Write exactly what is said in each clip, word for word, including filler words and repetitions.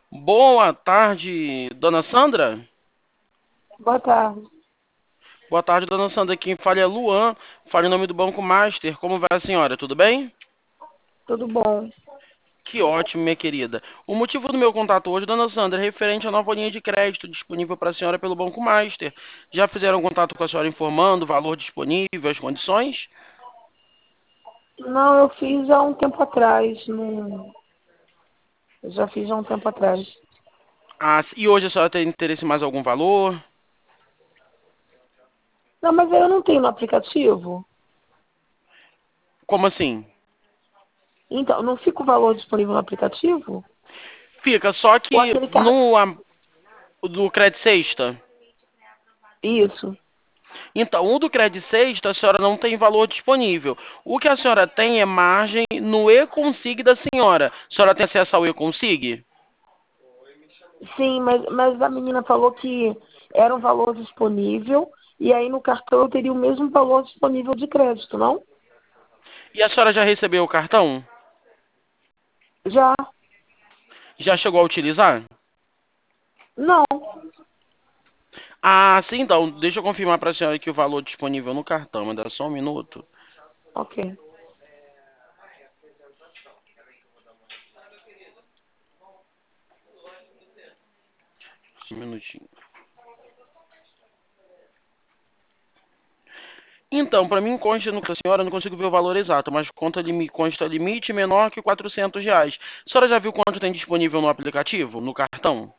Boa tarde, dona Sandra. Boa tarde. Boa tarde, dona Sandra. Quem fala é Luan. Fala em nome do Banco Master. Como vai a senhora? Tudo bem? Tudo bom? Que ótimo, minha querida. O motivo do meu contato hoje, dona Sandra, é referente à nova linha de crédito disponível para a senhora pelo Banco Master. Já fizeram contato com a senhora informando o valor disponível, as condições? Não, eu fiz há um tempo atrás. Não... Eu já fiz há um tempo atrás. Ah, e hoje a senhora tem interesse em mais algum valor? Não, mas eu não tenho no aplicativo. Como assim? Então, não fica o valor disponível no aplicativo? Fica, só Ou que aquele cartão? no a- do Crédito Sexta. Isso. Então, o do Credit Sexta, a senhora não tem valor disponível. O que a senhora tem é margem no e-consig da senhora. A senhora tem acesso ao e-consig? Sim, mas, mas a menina falou que era um valor disponível e aí no cartão eu teria o mesmo valor disponível de crédito, não? E a senhora já recebeu o cartão? Já? Já chegou a utilizar? Não. Ah, sim, então. Deixa eu confirmar para a senhora que o valor disponível no cartão. Me dá só um minuto. Ok. Um minutinho. Então, para mim consta no que a senhora, eu não consigo ver o valor exato, mas conta limi- consta limite menor que quatrocentos reais. A senhora já viu quanto tem disponível no aplicativo, no cartão?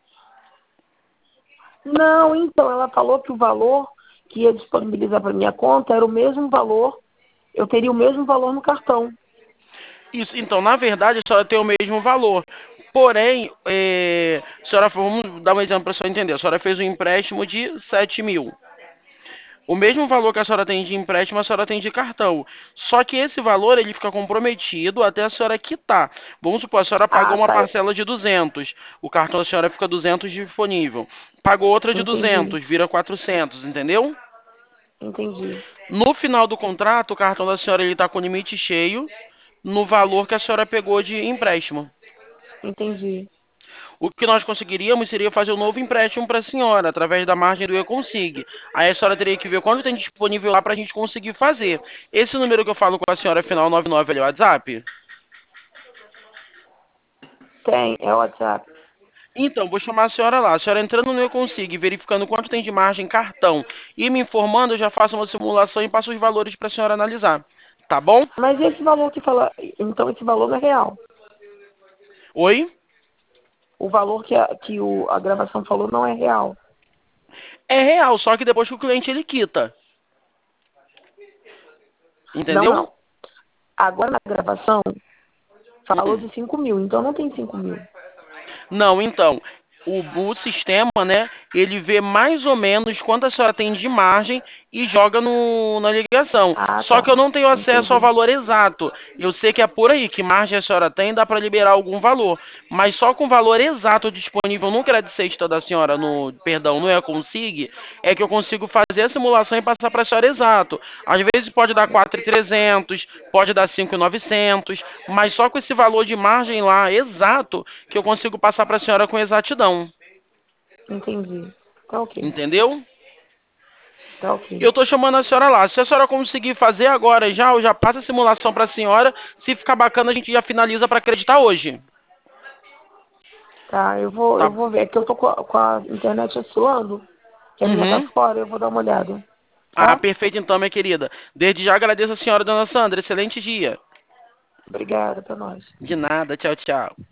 Não, então, ela falou que o valor que ia disponibilizar para minha conta era o mesmo valor, eu teria o mesmo valor no cartão. Isso, então, na verdade, a senhora tem o mesmo valor. Porém, é, a senhora, vamos dar um exemplo para a senhora entender. A senhora fez um empréstimo de sete mil. O mesmo valor que a senhora tem de empréstimo, a senhora tem de cartão. Só que esse valor ele fica comprometido até a senhora quitar. Vamos supor, a senhora pagou Ah, uma tá. parcela de duzentos. O cartão da senhora fica duzentos disponível. Pagou outra de Entendi, duzentos, vira quatrocentos, entendeu? entendi, No final do contrato, o cartão da senhora ele está com o limite cheio no valor que a senhora pegou de empréstimo. entendi, O que nós conseguiríamos seria fazer um novo empréstimo para a senhora, através da margem do e-consig. Aí a senhora teria que ver quanto tem disponível lá para a gente conseguir fazer. Esse número que eu falo com a senhora, final nove nove, ali é o WhatsApp? tem, é o WhatsApp. Então, vou chamar a senhora lá. A senhora entrando no e-consig, verificando quanto tem de margem cartão e me informando, eu já faço uma simulação e passo os valores para a senhora analisar. Tá bom? Mas esse valor que fala, então esse valor não é real. Oi? O valor que a, que o, a gravação falou não é real. É real, só que depois que o cliente ele quita. Não, Entendeu? não. Agora na gravação falou Hum. de cinco mil, então não tem cinco mil. Não, então, o, o sistema, né, ele vê mais ou menos quanto a senhora tem de margem e joga no, na ligação. Ah, Só tá. que eu não tenho acesso ao Entendi, valor exato. Eu sei que é por aí, que margem a senhora tem, dá para liberar algum valor. Mas só com o valor exato disponível no crédito sexta da senhora, no, perdão, no E-Consig, é que eu consigo fazer a simulação e passar para a senhora exato. Às vezes pode dar quatro mil e trezentos, pode dar cinco mil e novecentos, mas só com esse valor de margem lá exato que eu consigo passar para a senhora com exatidão. entendi. Tá ok, Entendeu? tá ok. Eu estou chamando a senhora lá. Se a senhora conseguir fazer agora já, eu já passo a simulação para a senhora. Se ficar bacana, a gente já finaliza para acreditar hoje. Tá, eu vou, eu Tá? vou ver. É que eu tô com a, com a internet oscilando, que a minha tá Uhum. fora, eu vou dar uma olhada. Ah, Tá? perfeito então, minha querida. Desde já agradeço a senhora, dona Sandra. Excelente dia. Obrigada, até mais. De nada. Tchau, tchau.